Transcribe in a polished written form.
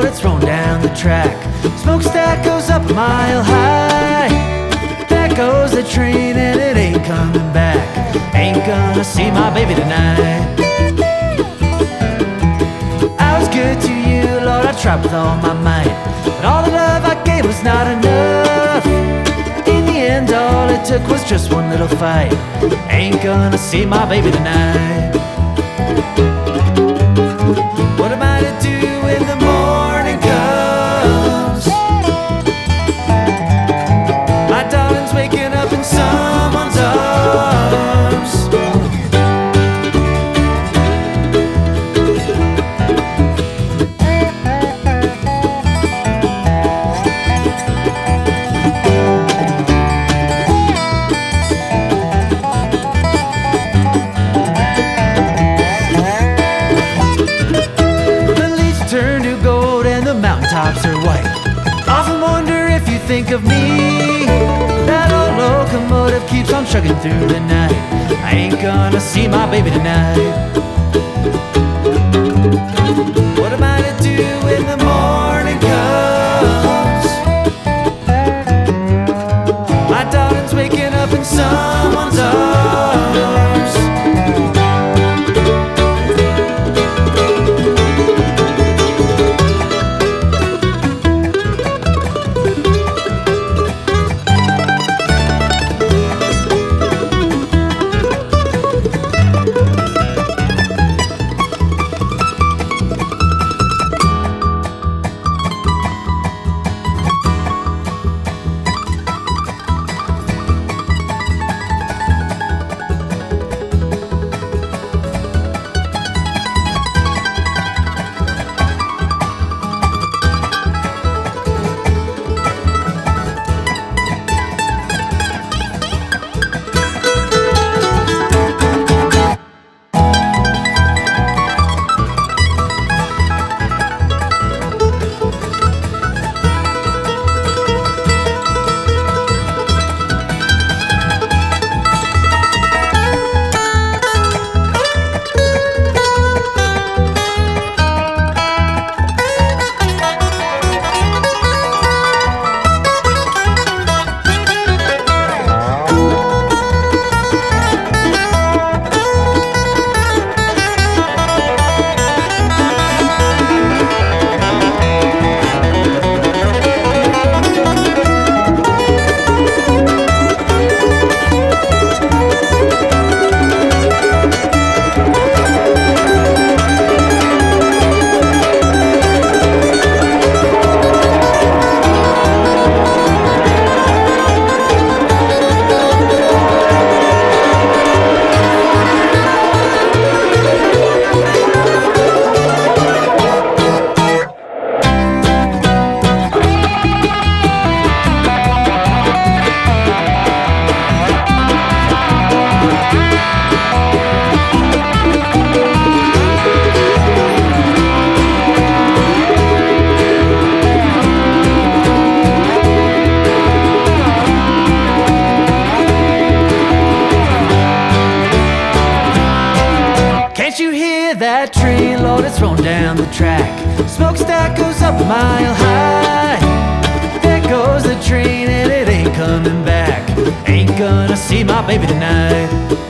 it's rolling down the track. Smokestack goes up a mile high. There goes the train and it ain't coming back. Ain't gonna see my baby tonight. I was good to you, Lord, I tried with all my might, but all the love I gave was not enough. In the end, all it took was just one little fight. Ain't gonna see my baby tonight. What am I to do when the morning comes? My darling's waking up in someone's arms. Turn to gold and the mountaintops are white. Often wonder if you think of me. That old locomotive keeps on chugging through the night. I ain't gonna see my baby tonight. What am I to do when the morning comes? My darling's waking up in someone's arms. Can't you hear that train, Lord, it's rolling down the track. Smokestack goes up a mile high. There goes the train and it ain't coming back. Ain't gonna see my baby tonight.